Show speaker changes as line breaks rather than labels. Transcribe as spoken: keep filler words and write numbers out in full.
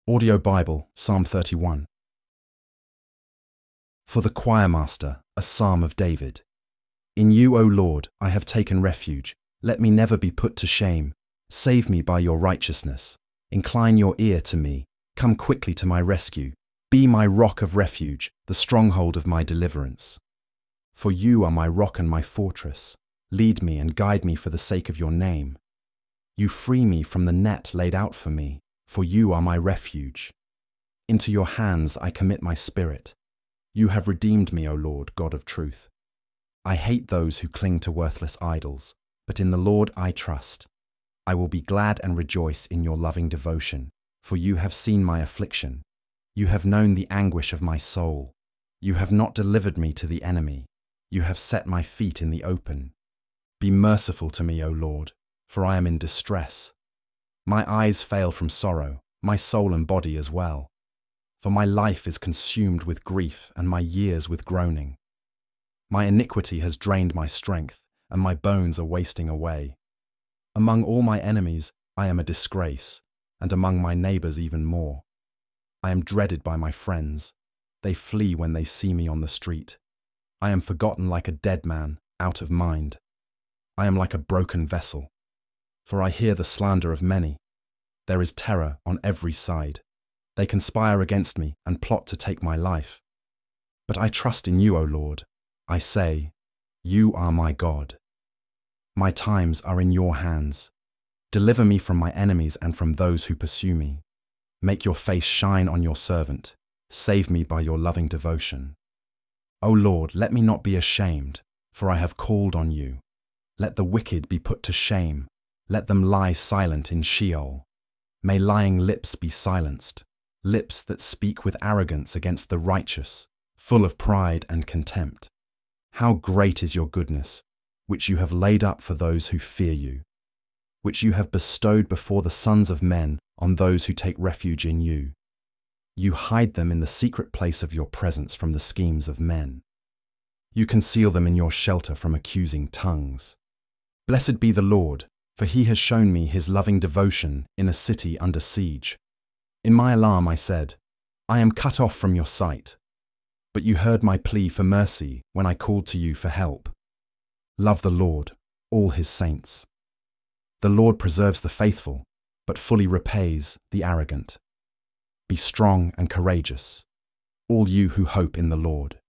Audio Bible, Psalm thirty-one. For the choirmaster, a psalm of David. In you, O Lord, I have taken refuge. Let me never be put to shame. Save me by your righteousness. Incline your ear to me. Come quickly to my rescue. Be my rock of refuge, the stronghold of my deliverance. For you are my rock and my fortress. Lead me and guide me for the sake of your name. You free me from the net laid out for me, for you are my refuge. Into your hands I commit my spirit. You have redeemed me, O Lord, God of truth. I hate those who cling to worthless idols, but in the Lord I trust. I will be glad and rejoice in your loving devotion, for you have seen my affliction. You have known the anguish of my soul. You have not delivered me to the enemy. You have set my feet in the open. Be merciful to me, O Lord, for I am in distress. My eyes fail from sorrow, my soul and body as well. For my life is consumed with grief and my years with groaning. My iniquity has drained my strength, and my bones are wasting away. Among all my enemies I am a disgrace, and among my neighbors even more. I am dreaded by my friends. They flee when they see me on the street. I am forgotten like a dead man, out of mind. I am like a broken vessel. For I hear the slander of many. There is terror on every side. They conspire against me and plot to take my life. But I trust in you, O Lord. I say, you are my God. My times are in your hands. Deliver me from my enemies and from those who pursue me. Make your face shine on your servant. Save me by your loving devotion. O Lord, let me not be ashamed, for I have called on you. Let the wicked be put to shame. Let them lie silent in Sheol. May lying lips be silenced, lips that speak with arrogance against the righteous, full of pride and contempt. How great is your goodness, which you have laid up for those who fear you, which you have bestowed before the sons of men on those who take refuge in you. You hide them in the secret place of your presence from the schemes of men. You conceal them in your shelter from accusing tongues. Blessed be the Lord, for he has shown me his loving devotion in a city under siege. In my alarm I said, I am cut off from your sight. But you heard my plea for mercy when I called to you for help. Love the Lord, all his saints. The Lord preserves the faithful, but fully repays the arrogant. Be strong and courageous, all you who hope in the Lord.